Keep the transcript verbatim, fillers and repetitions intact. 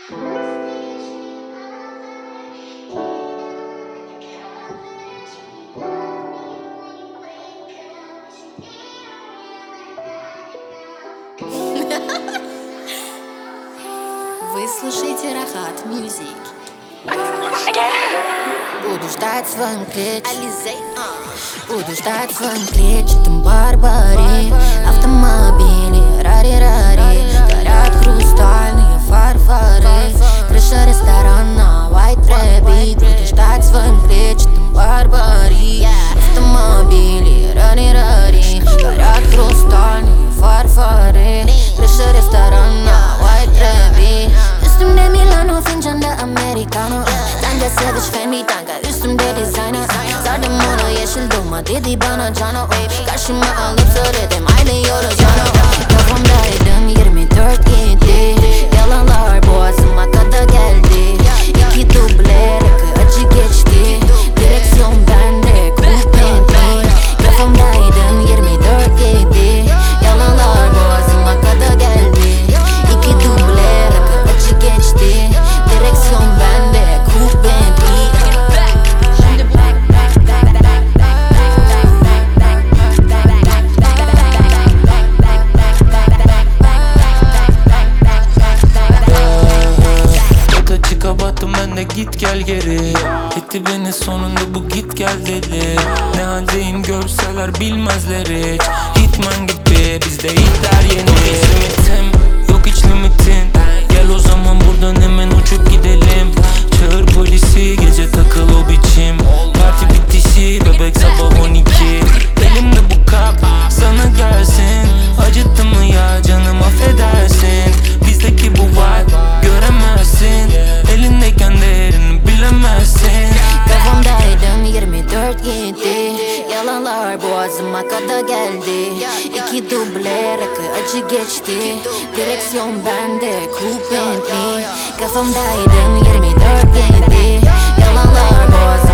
Вы слушаете Рахат Мьюзик. Буду ждать в своем клетче, буду ждать в своем клетчатом барбаре. Автомобили, рари-рари, горят хрустальные фарфоры. Крыша ресторана, white rabbit. Буду ждать в своем клетчатом барбаре. Автомобили, рари-рари, горят хрустальные фарфоры. Крыша ресторана, white rabbit. Üstümde Milano, fincanda Americano. Bence savage family tanka, üstümde designer. Sardım onu yeşil durma dedi bana cano. Karşıma alıp söyledim ayrılıyoruz cano. Kafamdaydın yirmi dört yedi. Yalanlar boğazıma kadar geldi. İki duble rakı acı geçti. Direksiyon bende cool Bentley. Kafamdaydın yirmi dört yedi. Yalanlar boğazıma kadar geldi. İki duble rakı acı geçti. Direksiyon bende cool Bentley. Yata çıka battım ben de git gel geri. Gitti beni sonunda bu git gel dedi. Ne haldeyim görseler bilmezler hiç. Hitman gibi bizde hitler yeni. Yok hiç limitim, yok hiç limitin. Gel o zaman buradan hemen uçup gidelim. Çağır polisi gece takıl o biçim. Parti bitişi bebek sabah on iki. Elimde bu kap sana gelsin. Acıttı mı ya canım affedersin. Bizdeki bu vibe göremezsin. Elindeyken değerini bilemezsin. Kafamdaydın yirmi dört yedi. Yalanlar boğazıma kadar geldi. İki duble rakı acı geçti. Direksiyon bende cool Bentley. Kafamdaydın yirmi dört yedi. Yalanlar boğazıma